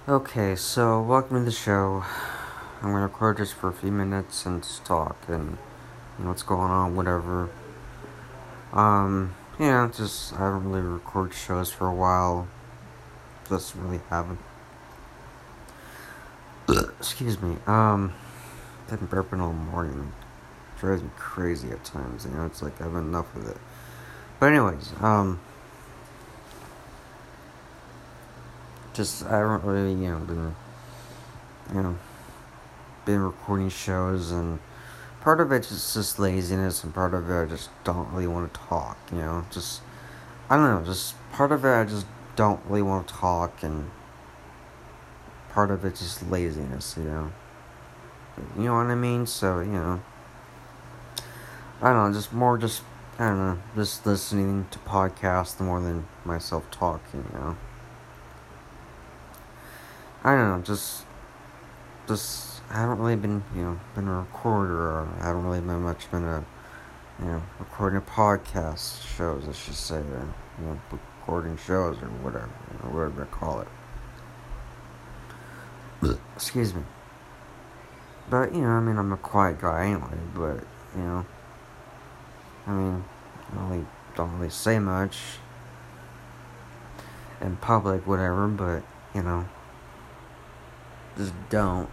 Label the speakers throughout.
Speaker 1: Okay, so welcome to the show. I'm gonna record just for a few minutes and just talk and what's going on, whatever. Just I haven't really recorded shows for a while. Just really haven't. Excuse me. Been burping all morning. Drives me crazy at times. It's like I have enough of it. But anyways, just I haven't really you know been recording shows, and part of it is just laziness, and part of it I just don't really want to talk, just, I don't know, just part of it I just don't really want to talk, and part of it's just laziness, you know what I mean, so, I don't know, I don't know, just listening to podcasts more than myself talking, I don't know, just I haven't really been a recorder, or I haven't really been a, recording podcast shows, I should say, or, recording shows, or whatever I call it. Excuse me. But, I'm a quiet guy anyway, but, you know, don't really say much in public, whatever, but, just don't,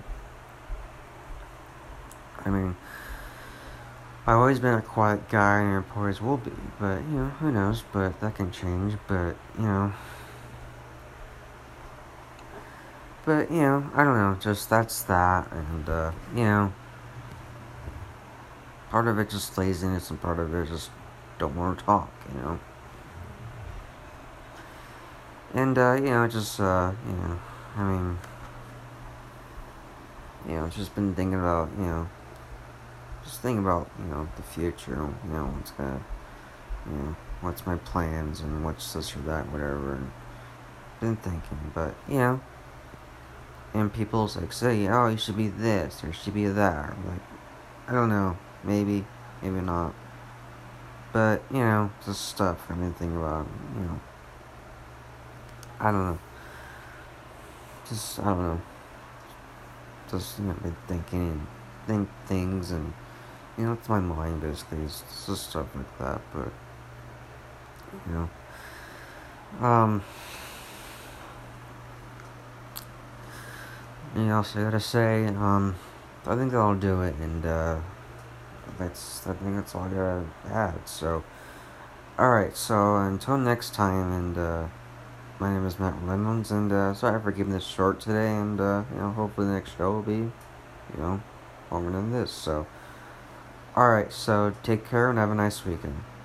Speaker 1: I mean, I've always been a quiet guy, and I always will be, but, who knows, but that can change, but, I don't know, just that's that, and, part of it just laziness, and part of it just don't want to talk, and, just, I mean, just been thinking about, the future, what's gonna, what's my plans, and what's this or that, whatever, and been thinking, but, and people's like say, oh, you should be this, or you should be that, I'm like, I don't know, maybe not, but, just stuff I've been thinking about, I don't know, just, I don't know, just, been thinking, and think things, and, it's my mind, basically, it's just stuff like that, but, anything else I gotta say, I think that'll do it, and, I think that's all I gotta add, so, alright, so, until next time, and, my name is Matt Reynolds, and, sorry for keeping this short today, and, hopefully the next show will be, longer than this, so, alright, so, take care, and have a nice weekend.